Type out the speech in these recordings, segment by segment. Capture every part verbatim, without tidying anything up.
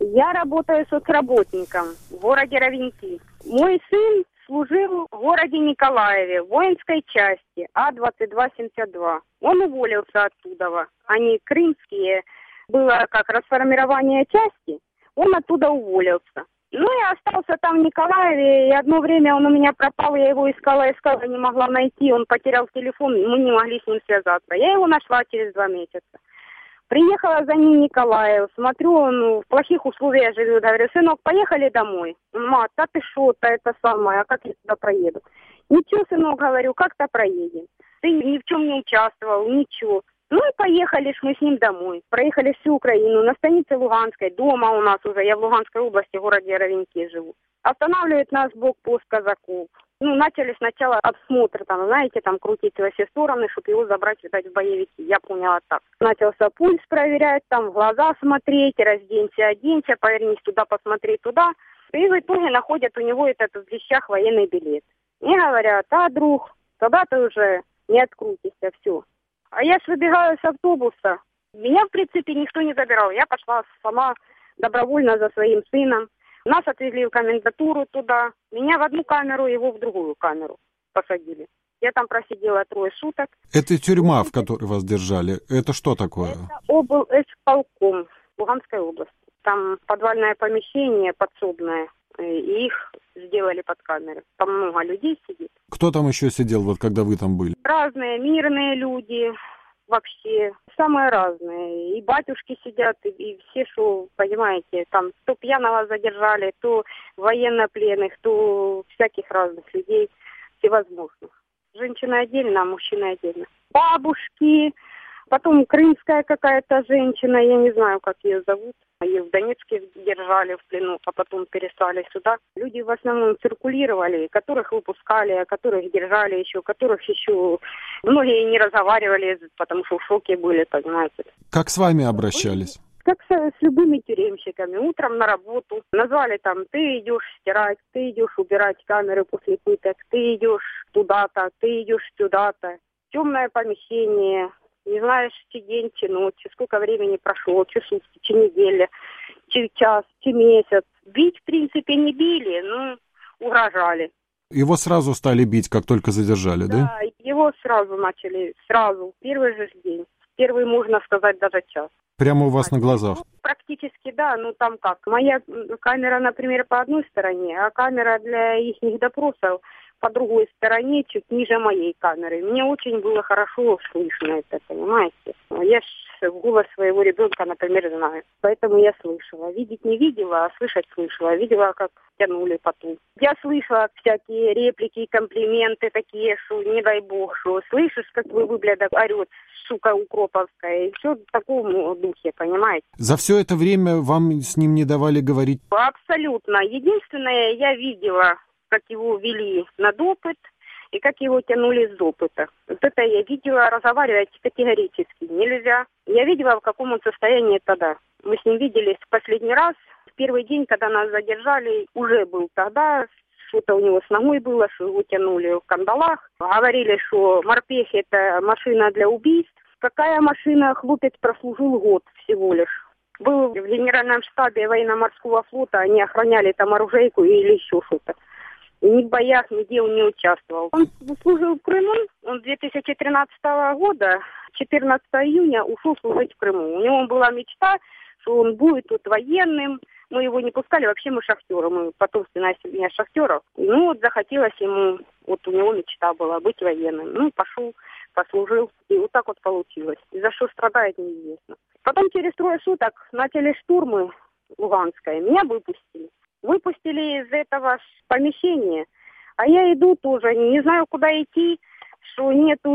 Я работаю соцработником в городе Ровенки. Мой сын служил в городе Николаеве в воинской части А двадцать два семьдесят два. Он уволился оттуда. Они крымские. Было как расформирование части. Он оттуда уволился. Ну и остался там в Николаеве. И одно время он у меня пропал. Я его искала, искала, не могла найти. Он потерял телефон. Мы не могли с ним связаться. Я его нашла через два месяца. Приехала за ним в Николаев, смотрю, он в плохих условиях живет. Говорю, сынок, поехали домой. Мать, а ты шо-то, это самое, а как я туда проеду? Ничего, сынок, говорю, как-то проедем. Ты ни в чем не участвовал, ничего. Ну и поехали ж мы с ним домой. Проехали всю Украину, на станице Луганской, дома у нас уже, я в Луганской области, в городе Ровенки живу. Останавливает нас блокпост казаков. Ну, начали сначала обсмотр, там, знаете, там, крутить во все стороны, чтобы его забрать, видать, в боевики. Я поняла так. Начался пульс проверять, там, в глаза смотреть, разденься, оденься, повернись туда, посмотри туда. И в итоге находят у него этот в вещах военный билет. И говорят, а, друг, тогда ты уже не открутишься, все. А я ж выбегаю с автобуса. Меня, в принципе, никто не забирал. Я пошла сама добровольно за своим сыном. Нас отвезли в комендатуру туда. Меня в одну камеру, его в другую камеру посадили. Я там просидела трое суток. Это тюрьма, в которой вас держали. Это что такое? Это облсполком Луганской области. Там подвальное помещение подсобное. И их сделали под камеры. Там много людей сидит. Кто там еще сидел, вот когда вы там были? Разные, мирные люди. Вообще, самые разные. И батюшки сидят, и, и все, что, понимаете, там, то пьяного задержали, то военнопленных, то всяких разных людей, всевозможных. Женщина отдельно, а мужчина отдельно. Бабушки, потом крымская какая-то женщина, я не знаю, как ее зовут. Ее в Донецке держали в плену, а потом переслали сюда. Люди в основном циркулировали, которых выпускали, которых держали еще, которых еще... Многие не разговаривали, потому что в шоке были, понимаете. Как с вами обращались? Как с, с любыми тюремщиками. Утром на работу. Назвали там, ты идешь стирать, ты идешь убирать камеры после пыток, ты идешь туда-то, ты идешь сюда-то. Темное помещение... Не знаешь, чи день, чи ночь, сколько времени прошло, чи сутки, чи неделя, чи час, чи месяц. Бить, в принципе, не били, но угрожали. Его сразу стали бить, как только задержали, да? Да, его сразу начали, сразу, первый же день. Первый, можно сказать, даже час. Прямо у вас на глазах? Ну, практически, да, ну там как. Моя камера, например, по одной стороне, а камера для их допросов по другой стороне, чуть ниже моей камеры. Мне очень было хорошо слышно это, понимаете. Я ж голос своего ребенка, например, знаю. Поэтому я слышала. Видеть не видела, а слышать слышала. Видела, как тянули потом. Я слышала всякие реплики, комплименты такие, что не дай бог, что слышишь, как вы выблядок орет, сука укроповская. И все в таком духе, понимаете. За все это время вам с ним не давали говорить? Абсолютно. Единственное, я видела, как его вели на допыт и как его тянули с допыта. Вот это я видела, разговаривать категорически нельзя. Я видела, в каком он состоянии тогда. Мы с ним виделись в последний раз. В первый день, когда нас задержали, уже был тогда, что-то у него с ногой было, что его тянули в кандалах. Говорили, что морпех – это машина для убийств. Какая машина? Хлопец прослужил год всего лишь. Был в генеральном штабе военно-морского флота, они охраняли там оружейку или еще что-то. Ни в боях, нигде он не участвовал. Он служил в Крыму. Он с две тысячи тринадцатого года, четырнадцатого июня, ушел служить в Крыму. У него была мечта, что он будет тут военным. Мы его не пускали, вообще мы шахтеры, мы потомственная семья шахтеров. Ну вот захотелось ему, вот у него мечта была быть военным. Ну пошел, послужил, и вот так вот получилось. И за что страдает, неизвестно. Потом через трое суток начали штурмы Луганское, меня выпустили. Выпустили из этого помещения, а я иду тоже, не знаю, куда идти, что нету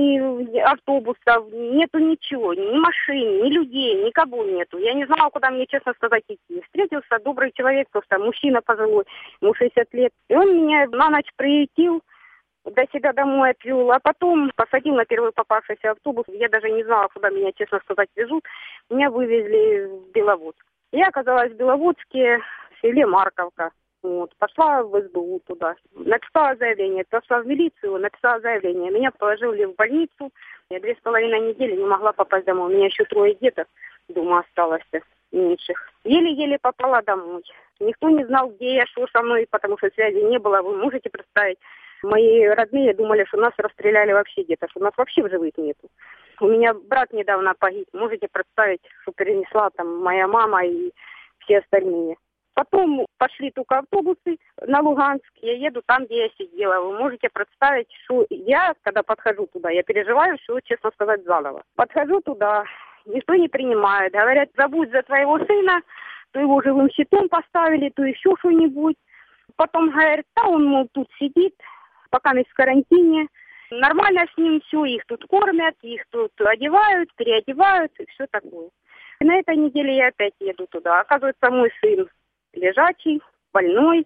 ни автобусов, нету ничего, ни машин, ни людей, никого нету. Я не знала, куда мне, честно сказать, идти. Встретился добрый человек, просто мужчина пожилой, ему шестьдесят лет, и он меня на ночь приютил, до себя домой отвел, а потом посадил на первый попавшийся автобус. Я даже не знала, куда меня, честно сказать, везут. Меня вывезли в Беловодск. Я оказалась в Беловодске, в селе Марковка. Вот. Пошла в эс бэ у туда. Написала заявление. Пошла в милицию, написала заявление. Меня положили в больницу. Я две с половиной недели не могла попасть домой. У меня еще трое деток дома осталось. меньших. Еле-еле попала домой. Никто не знал, где я, что со мной, потому что связи не было. Вы можете представить? Мои родные думали, что нас расстреляли вообще где-то, что нас вообще в живых нету. У меня брат недавно погиб. Можете представить, что перенесла там моя мама и все остальные. Потом пошли только автобусы на Луганск. Я еду там, где я сидела. Вы можете представить, что я, когда подхожу туда, я переживаю, что, честно сказать, заново. Подхожу туда, никто не принимает. Говорят, забудь за твоего сына, то его живым щитом поставили, то еще что-нибудь. Потом говорят, да он, мол, тут сидит, пока мы в карантине. Нормально с ним все, их тут кормят, их тут одевают, переодевают и все такое. И на этой неделе я опять еду туда. Оказывается, мой сын лежачий, больной.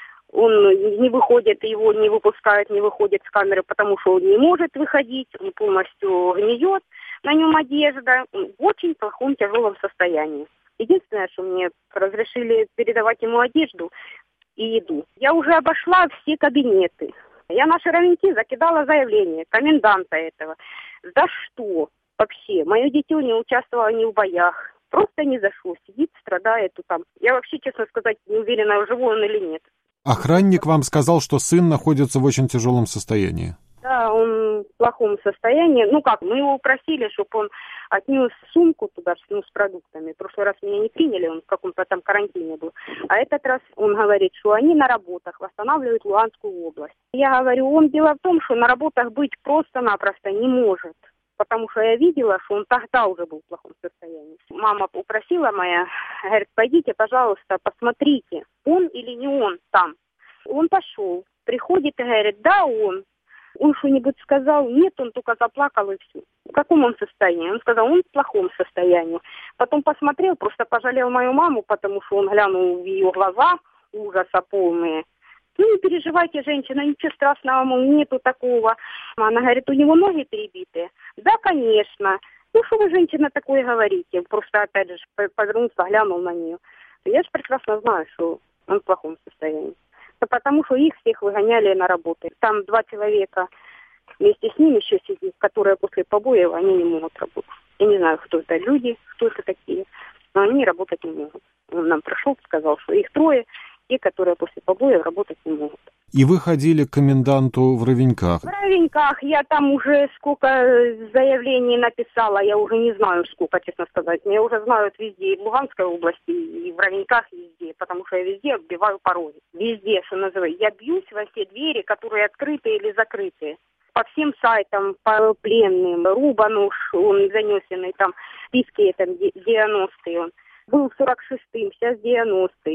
Он не выходит, его не выпускают, не выходит с камеры, потому что он не может выходить, он полностью гниет, на нем одежда, он в очень плохом, тяжелом состоянии. Единственное, что мне разрешили передавать ему одежду и еду. Я уже обошла все кабинеты. Я на шаровинки закидала заявление коменданта этого. За что вообще? Мое дитё не участвовало ни в боях. Просто ни за что. Сидит, страдает там. Я вообще, честно сказать, не уверена, живой он или нет. Охранник вам сказал, что сын находится в очень тяжелом состоянии. Да, он в плохом состоянии. Ну как, мы его просили, чтобы он отнес сумку туда, ну, с продуктами. В прошлый раз меня не приняли, он в каком-то там карантине был. А этот раз он говорит, что они на работах восстанавливают Луганскую область. Я говорю, он дело в том, что на работах быть просто-напросто не может. Потому что я видела, что он тогда уже был в плохом состоянии. Мама попросила моя, говорит, пойдите, пожалуйста, посмотрите, он или не он там. Он пошел, приходит и говорит, да, он. Он что-нибудь сказал? Нет, он только заплакал и все. В каком он состоянии? Он сказал, он в плохом состоянии. Потом посмотрел, просто пожалел мою маму, потому что он глянул в ее глаза, ужаса полные. Ну, не переживайте, женщина, ничего страшного, мол, нету такого. Она говорит, у него ноги перебитые. Да, конечно. Ну, что вы, женщина, такое говорите? Просто, опять же, повернулся, глянул на нее. Я же прекрасно знаю, что он в плохом состоянии. Потому что их всех выгоняли на работу. Там два человека вместе с ними еще сидят, которые после побоев, они не могут работать. Я не знаю, кто это люди, кто это такие, но они работать не могут. Он нам пришел, сказал, что их трое, те, которые после побоев работать не могут. И вы ходили к коменданту в Ровеньках? В Ровеньках я там уже сколько заявлений написала, я уже не знаю сколько, честно сказать. Меня уже знают везде, и в Луганской области, и в Ровеньках везде, потому что я везде отбиваю пороги. Везде, что называется. Я бьюсь во все двери, которые открыты или закрыты. По всем сайтам, по пленным. Рубануш, он занесенный там, списки там девяностые он. Был сорок шестым, сейчас девяностый.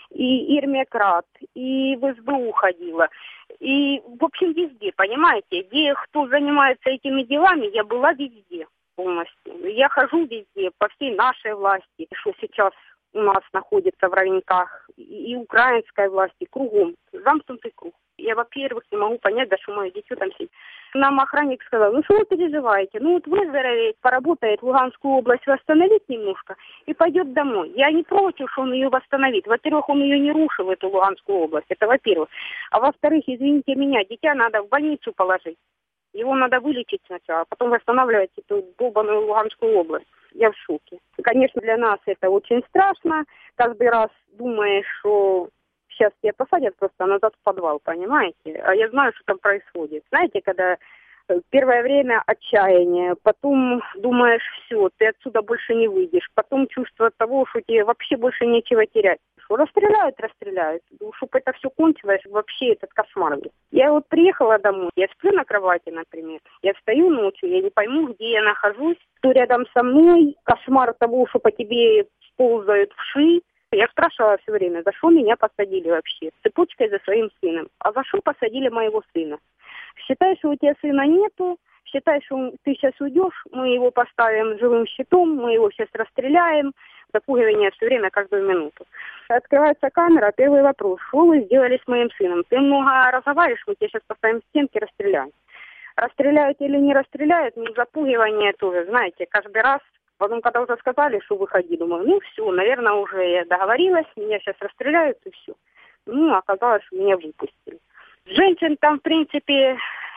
И Ирмекрат, и в эс бэ у ходила. И, в общем, везде, понимаете, где кто занимается этими делами, я была везде полностью. Я хожу везде, по всей нашей власти, что сейчас у нас находится в Ровеньках, и, и украинской власти, кругом, замкнутый круг. Я, во-первых, не могу понять, да что мое дитё там сидит. Нам охранник сказал, ну что вы переживаете, ну вот выздоровеет, поработает Луганскую область, восстановит немножко и пойдет домой. Я не против, что он ее восстановит. Во-первых, он ее не рушил, эту Луганскую область, это во-первых. А во-вторых, извините меня, дитя надо в больницу положить. Его надо вылечить сначала, а потом восстанавливать эту долбаную Луганскую область. Я в шоке. И, конечно, для нас это очень страшно. Каждый раз думаешь, что сейчас тебя посадят просто назад в подвал, понимаете? А я знаю, что там происходит. Знаете, когда первое время отчаяние, потом думаешь, все, ты отсюда больше не выйдешь. Потом чувство того, что тебе вообще больше нечего терять. Что расстреляют, расстреляют. Чтобы это все кончилось, вообще этот кошмар. Я вот приехала домой, я сплю на кровати, например. Я встаю ночью, я не пойму, где я нахожусь, кто рядом со мной. Кошмар того, что по тебе ползают вши. Я спрашивала все время, за что меня посадили вообще? Цепочкой за своим сыном. А за что посадили моего сына? Считай, что у тебя сына нету, считай, что ты сейчас уйдешь, мы его поставим живым щитом, мы его сейчас расстреляем. Запугивание все время, каждую минуту. Открывается камера, первый вопрос. Что вы сделали с моим сыном? Ты много разговариваешь, мы тебя сейчас поставим в стенки, расстреляем. Расстреляют или не расстреляют, не запугивание тоже, знаете, каждый раз. Потом, когда уже сказали, что выходи, думаю, ну все, наверное, уже я договорилась, меня сейчас расстреляют и все. Ну, оказалось, что меня выпустили. Женщин там, в принципе,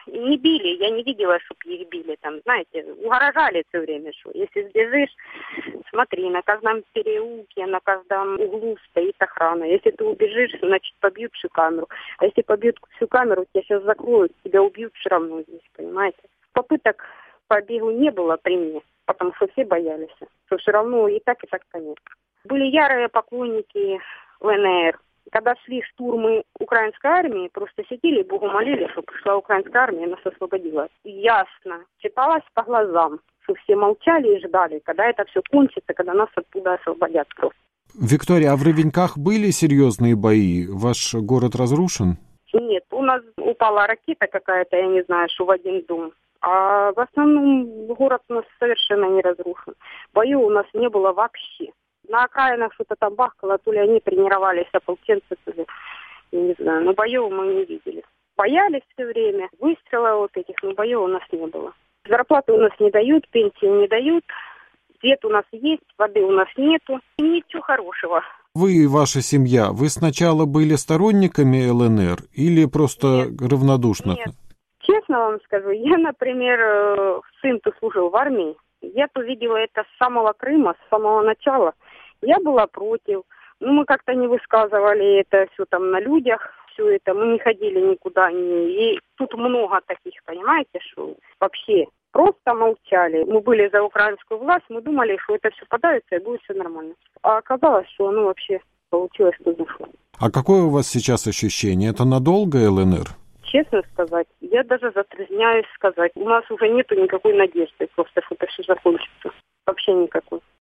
не били, я не видела, чтобы их били. Там, знаете, угрожали все время, что если сбежишь, смотри, на каждом переулке, на каждом углу стоит охрана. Если ты убежишь, значит, побьют всю камеру. А если побьют всю камеру, тебя сейчас закроют, тебя убьют все равно здесь, понимаете. Попыток побегу не было при мне, потому что все боялись, что все равно и так, и так конец. Были ярые поклонники ЛНР. Когда шли штурмы украинской армии, просто сидели и Богу молили, чтобы пришла украинская армия и нас освободила. Ясно, читалось по глазам, что все молчали и ждали, когда это все кончится, когда нас оттуда освободят просто. Виктория, а в Ровеньках были серьезные бои? Ваш город разрушен? Нет, у нас упала ракета какая-то, я не знаю, что в один дом. А в основном город у нас совершенно не разрушен. Боев у нас не было вообще. На окраинах что-то там бахкало, то ли они тренировались, ополченцы, то ли, я не знаю, но боев мы не видели. Боялись все время, выстрелов вот этих, но боев у нас не было. Зарплаты у нас не дают, пенсии не дают, свет у нас есть, воды у нас нету, ничего хорошего. Вы и ваша семья, вы сначала были сторонниками ЛНР или просто Нет. равнодушно? Нет. Честно вам скажу, я, например, сын-то служил в армии, я-то видела это с самого Крыма, с самого начала. Я была против. Ну, мы как-то не высказывали это все там на людях, все это. Мы не ходили никуда. Не... И тут много таких, понимаете, что вообще просто молчали. Мы были за украинскую власть, мы думали, что это все подавится и будет все нормально. А оказалось, что оно вообще получилось, что вышло. А какое у вас сейчас ощущение? Это надолго ЛНР? Честно сказать, я даже затрудняюсь сказать. У нас уже нету никакой надежды, просто что это все закончится. Вообще никакой.